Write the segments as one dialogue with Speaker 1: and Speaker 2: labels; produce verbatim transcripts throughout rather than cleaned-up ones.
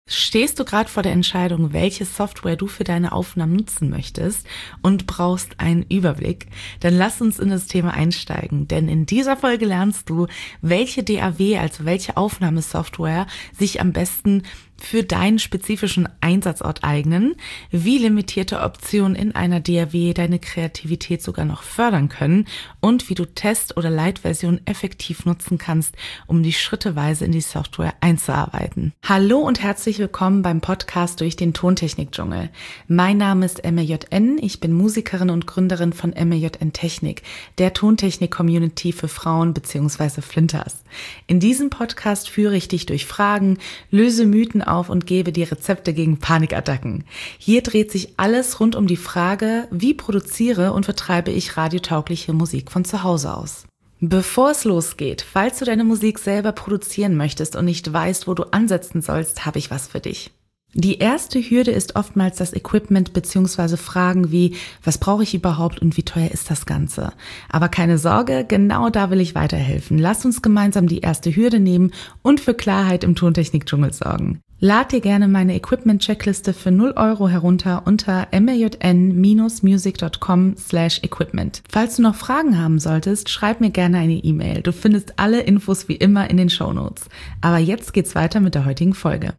Speaker 1: Stehst du gerade vor der Entscheidung, welche Software du für deine Aufnahmen nutzen möchtest und brauchst einen Überblick? Dann lass uns in das Thema einsteigen, denn in dieser Folge lernst du, welche D A W, also welche Aufnahmesoftware, sich am besten für deinen spezifischen Einsatzort eignen, wie limitierte Optionen in einer D A W deine Kreativität sogar noch fördern können und wie du Test- oder Light-Versionen effektiv nutzen kannst, um dich schrittweise in die Software einzuarbeiten. Hallo und herzlich willkommen beim Podcast durch den Tontechnik-Dschungel. Mein Name ist M R J N, ich bin Musikerin und Gründerin von M R J N Technik, der Tontechnik-Community für Frauen bzw. Flinters. In diesem Podcast führe ich dich durch Fragen, löse Mythen auf und gebe dir Rezepte gegen Panikattacken. Hier dreht sich alles rund um die Frage, wie produziere und vertreibe ich radiotaugliche Musik von zu Hause aus. Bevor es losgeht, falls du deine Musik selber produzieren möchtest und nicht weißt, wo du ansetzen sollst, habe ich was für dich. Die erste Hürde ist oftmals das Equipment bzw. Fragen wie, was brauche ich überhaupt und wie teuer ist das Ganze? Aber keine Sorge, genau da will ich weiterhelfen. Lass uns gemeinsam die erste Hürde nehmen und für Klarheit im Tontechnik-Dschungel sorgen. Lad dir gerne meine Equipment-Checkliste für null Euro herunter unter mrjn-music.com slash equipment. Falls du noch Fragen haben solltest, schreib mir gerne eine E-Mail. Du findest alle Infos wie immer in den Shownotes. Aber jetzt geht's weiter mit der heutigen Folge.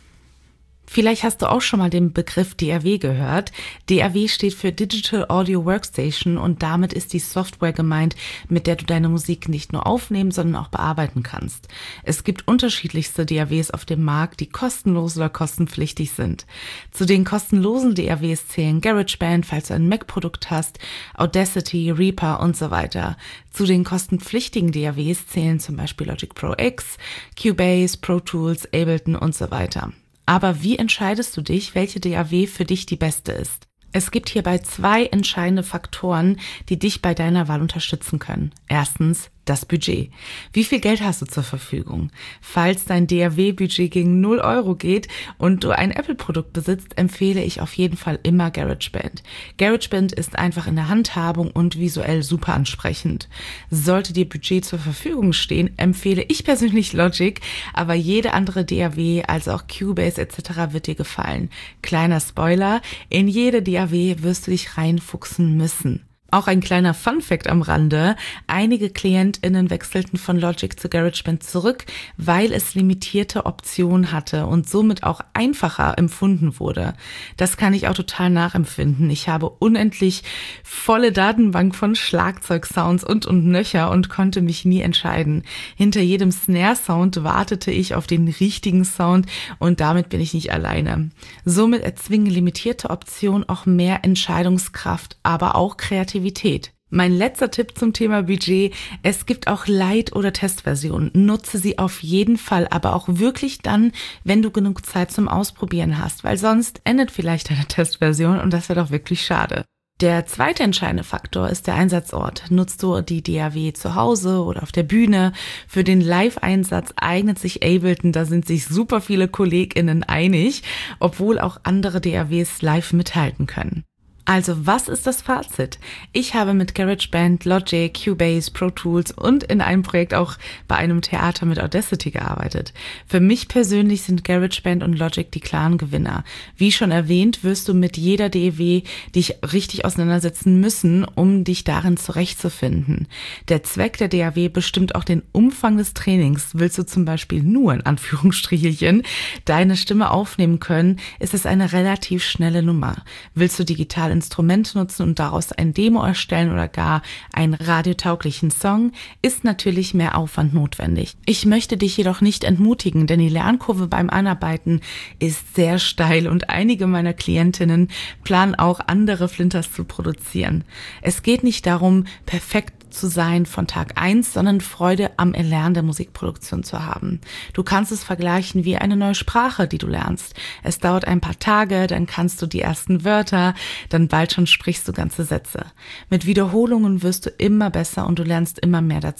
Speaker 1: Vielleicht hast du auch schon mal den Begriff D A W gehört. D A W steht für Digital Audio Workstation und damit ist die Software gemeint, mit der du deine Musik nicht nur aufnehmen, sondern auch bearbeiten kannst. Es gibt unterschiedlichste D A Ws auf dem Markt, die kostenlos oder kostenpflichtig sind. Zu den kostenlosen D A Ws zählen GarageBand, falls du ein Mac-Produkt hast, Audacity, Reaper und so weiter. Zu den kostenpflichtigen D A Ws zählen zum Beispiel Logic Pro X, Cubase, Pro Tools, Ableton und so weiter. Aber wie entscheidest du dich, welche D A W für dich die beste ist? Es gibt hierbei zwei entscheidende Faktoren, die dich bei deiner Wahl unterstützen können. Erstens, das Budget. Wie viel Geld hast du zur Verfügung? Falls dein D A W-Budget gegen null Euro geht und du ein Apple-Produkt besitzt, empfehle ich auf jeden Fall immer GarageBand. GarageBand ist einfach in der Handhabung und visuell super ansprechend. Sollte dir Budget zur Verfügung stehen, empfehle ich persönlich Logic, aber jede andere D A W, also auch Cubase et cetera wird dir gefallen. Kleiner Spoiler, in jede D A W wirst du dich reinfuchsen müssen. Auch ein kleiner Funfact am Rande: Einige KlientInnen wechselten von Logic zu GarageBand zurück, weil es limitierte Optionen hatte und somit auch einfacher empfunden wurde. Das kann ich auch total nachempfinden. Ich habe unendlich volle Datenbank von Schlagzeugsounds und und nöcher und konnte mich nie entscheiden. Hinter jedem Snare-Sound wartete ich auf den richtigen Sound und damit bin ich nicht alleine. Somit erzwingen limitierte Optionen auch mehr Entscheidungskraft, aber auch Kreativität. Mein letzter Tipp zum Thema Budget: Es gibt auch Light- oder Testversionen. Nutze sie auf jeden Fall, aber auch wirklich dann, wenn du genug Zeit zum Ausprobieren hast, weil sonst endet vielleicht deine Testversion und das wäre doch wirklich schade. Der zweite entscheidende Faktor ist der Einsatzort. Nutzt du die D A W zu Hause oder auf der Bühne? Für den Live-Einsatz eignet sich Ableton, da sind sich super viele KollegInnen einig, obwohl auch andere D A Ws live mithalten können. Also, was ist das Fazit? Ich habe mit GarageBand, Logic, Cubase, Pro Tools und in einem Projekt auch bei einem Theater mit Audacity gearbeitet. Für mich persönlich sind GarageBand und Logic die klaren Gewinner. Wie schon erwähnt, wirst du mit jeder D A W dich richtig auseinandersetzen müssen, um dich darin zurechtzufinden. Der Zweck der D A W bestimmt auch den Umfang des Trainings. Willst du zum Beispiel nur, in Anführungsstrichelchen, deine Stimme aufnehmen können, ist es eine relativ schnelle Nummer. Willst du digital Instrumente nutzen und daraus ein Demo erstellen oder gar einen radiotauglichen Song, ist natürlich mehr Aufwand notwendig. Ich möchte dich jedoch nicht entmutigen, denn die Lernkurve beim Anarbeiten ist sehr steil und einige meiner Klientinnen planen auch andere Flinters zu produzieren. Es geht nicht darum, perfekt zu sein von Tag eins, sondern Freude am Erlernen der Musikproduktion zu haben. Du kannst es vergleichen wie eine neue Sprache, die du lernst. Es dauert ein paar Tage, dann kannst du die ersten Wörter, dann bald schon sprichst du ganze Sätze. Mit Wiederholungen wirst du immer besser und du lernst immer mehr dazu.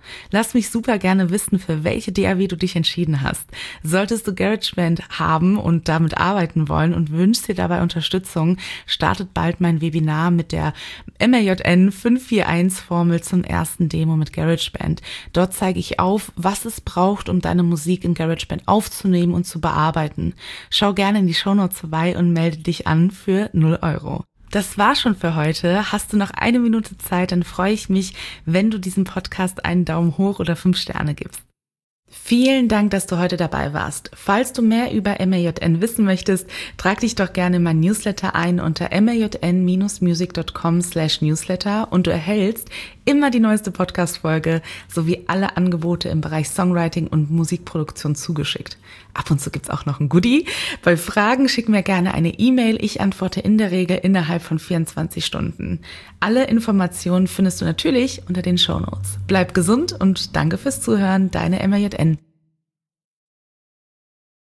Speaker 1: Lass mich super gerne wissen, für welche D A W du dich entschieden hast. Solltest du GarageBand haben und damit arbeiten wollen und wünschst dir dabei Unterstützung, startet bald mein Webinar mit der M A J N fünf vier eins Formel zum ersten Demo mit GarageBand. Dort zeige ich auf, was es braucht, um deine Musik in GarageBand aufzunehmen und zu bearbeiten. Schau gerne in die Shownotes vorbei und melde dich an für null Euro. Das war schon für heute. Hast du noch eine Minute Zeit, dann freue ich mich, wenn du diesem Podcast einen Daumen hoch oder fünf Sterne gibst. Vielen Dank, dass du heute dabei warst. Falls du mehr über M A J N wissen möchtest, trag dich doch gerne in mein Newsletter ein unter majn music dot com slash newsletter und du erhältst immer die neueste Podcast-Folge sowie alle Angebote im Bereich Songwriting und Musikproduktion zugeschickt. Ab und zu gibt's auch noch ein Goodie. Bei Fragen schick mir gerne eine E-Mail. Ich antworte in der Regel innerhalb von vierundzwanzig Stunden. Alle Informationen findest du natürlich unter den Shownotes. Bleib gesund und danke fürs Zuhören. Deine M A J N.